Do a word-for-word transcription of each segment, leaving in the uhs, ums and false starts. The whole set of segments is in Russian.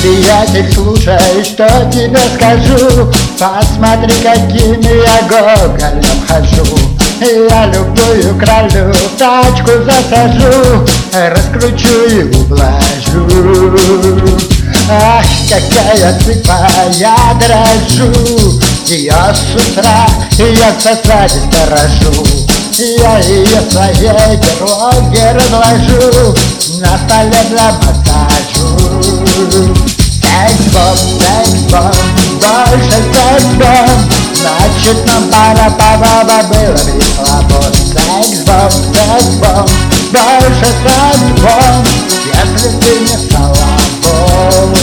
приятель, слушай, что тебе скажу. Посмотри, какими я гоголем хожу. Я любую кралю в тачку засажу, раскручу и ублажу. Ах, какая цыпа, я дрожу. Ее с утра я сосать сторожу. Я ее своей дороге разложу на столе для массажу. Секс-бомб, секс-бомб, больше секс-бомб. Значит, нам пора по баба было бы слабо. Секс-бомб, секс-бомб, больше секс-бомб, если ты не слабо.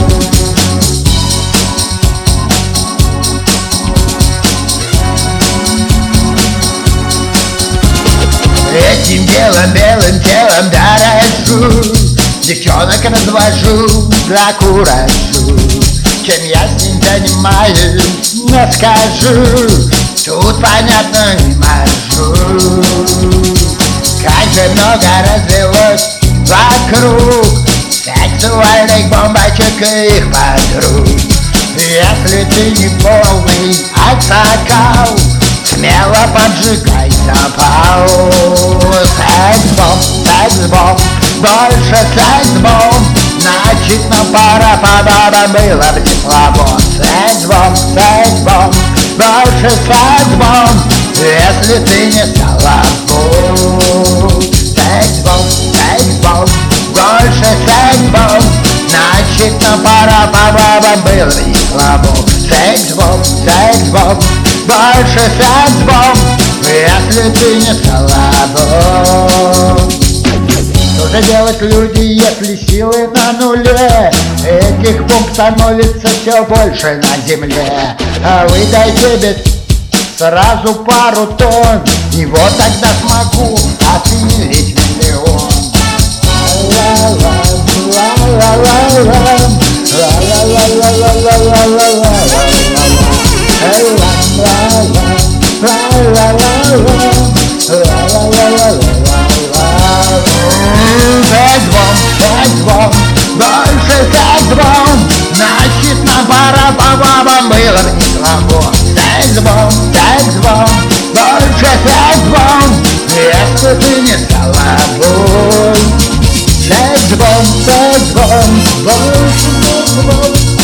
Этим делом, белым телом дорожу, девчонок развожу для куражу. Чем я с ним занимаюсь, не скажу, тут понятно не могу. Как же много развелось вокруг сексуальных бомбочек и их подруг. Если ты не полный аксакал, смело поджигай запал. Секс-бомб, секс-бомб, больше секс-бомб. Значит, нам пора по бабам было бы не слабо. Секс-бомб, секс-бомб, больше секс-бомб, если ты не слабо. Секс-бомб, секс-бомб, больше секс-бомб. Значит, нам пора по бабам было бы не слабо. Секс-бомб, секс-бомб, больше секс-бомб, если ты не слабо. Что же делать люди, если силы на нуле? Этих бомб становится все больше на земле. А выдай тебе сразу пару тонн, и вот тогда смогу оценить миллион. Секс-бомб, секс-бомб, больше секс-бомб. Значит, нам пора по бабам было бы не слабо. Секс-бомб, секс-бомб, больше секс-бомб, если ты не слабо. Секс-бомб, секс-бомб, больше секс-бомб.